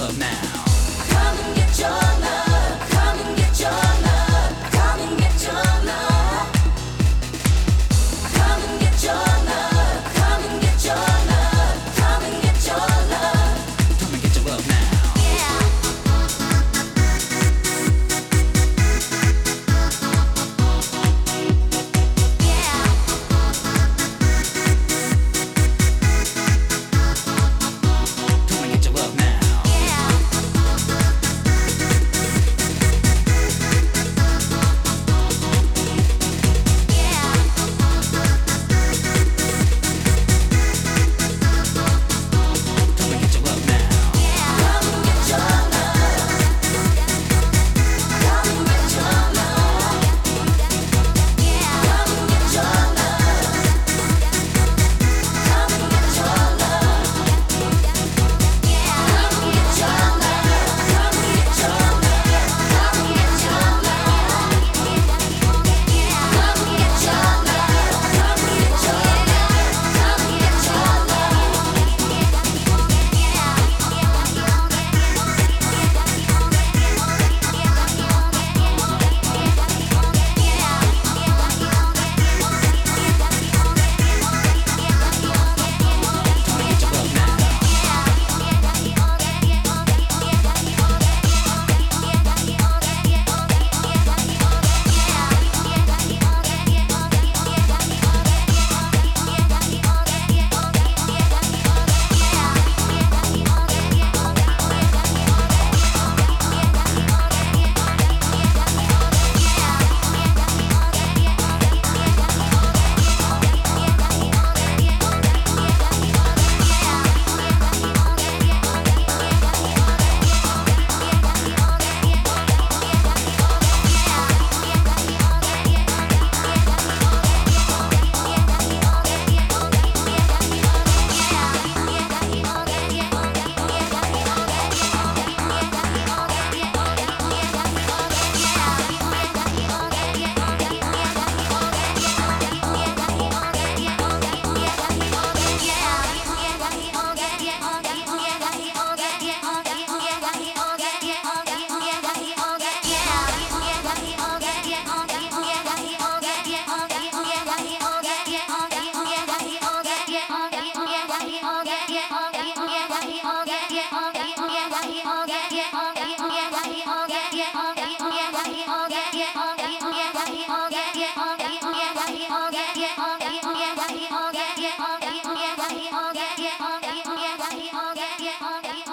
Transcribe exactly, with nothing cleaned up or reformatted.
love now. Come and get your love. Come and get your love. Come and get your love. Come and get your love. Come and get your love. Come and get your love. Come and get your love now. Come and get your love now. Come and get your love now. Come and get your love. Come and get your love. Come and get your love. Come and get your love. Come and get your love. Come and get your love. Come and get your love. Come and get your love. Come and get your love. Come and get your love. Come and get your love now. Yeah.